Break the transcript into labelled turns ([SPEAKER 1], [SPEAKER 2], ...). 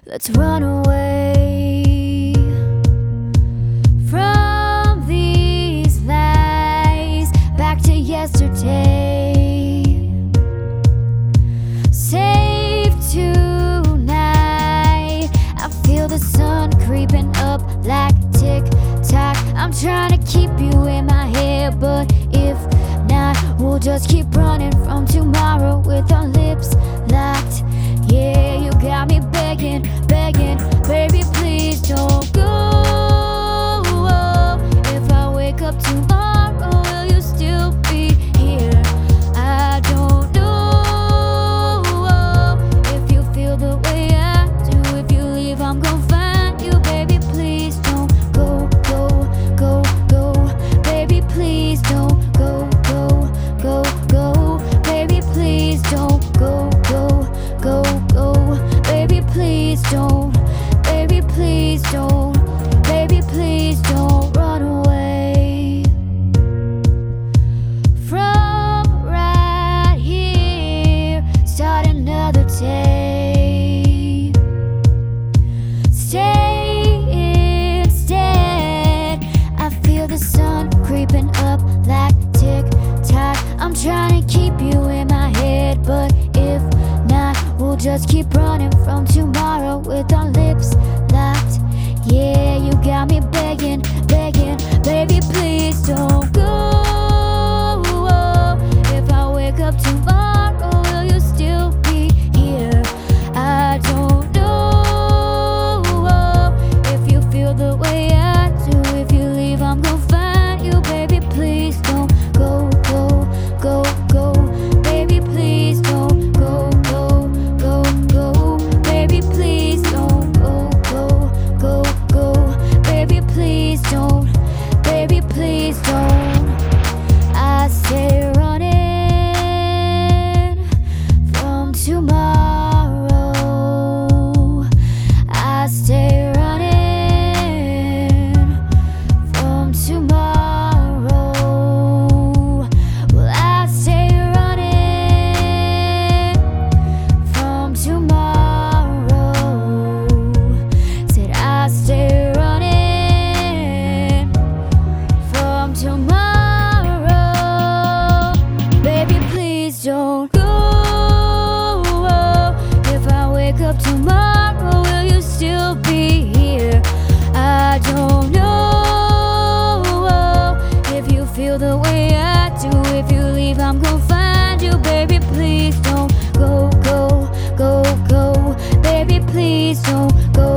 [SPEAKER 1] Let's run away from these lies, back to yesterday. Safe tonight. I feel the sun creeping up like tick-tock. I'm trying to keep you in my head, but if not, we'll just keep running from tomorrow with our lips locked. Yeah, you got me begging, begging, baby, please don't go. If I wake up tomorrow, will you still be here? I don't know if you feel the way I do. If you leave, I'm gonna find you, baby, please don't go, go, go, go. Baby, please don't go, go, go, go. Baby, please don't go, go, go, go. Baby, please don't. Baby, please don't. Baby, please don't run away from right here. Start another day. Stay instead. I feel the sun creeping up like tick-tock. I'm trying to keep you in my head, but if not, we'll just keep running from tomorrow with our lips locked. Yeah, you got me begging, begging, baby, please don't go. If I wake up tomorrow, will you still be here? I don't know if you feel the way I do. If you leave, I'm gonna find you, baby, please don't go, go, go, go. Baby, please don't go, go, go, go. Baby, please don't go, go, go, go. Baby, please don't. Baby, please don't. I stay running from tomorrow. I stay running from tomorrow. Well, I stay running from tomorrow. Said I stay running from tomorrow. Baby, please don't go. If I wake up tomorrow, will you still be here? I don't know if you feel the way I do. If you leave, I'm gonna find you, baby, please don't go, go, go, go. Baby, please don't go,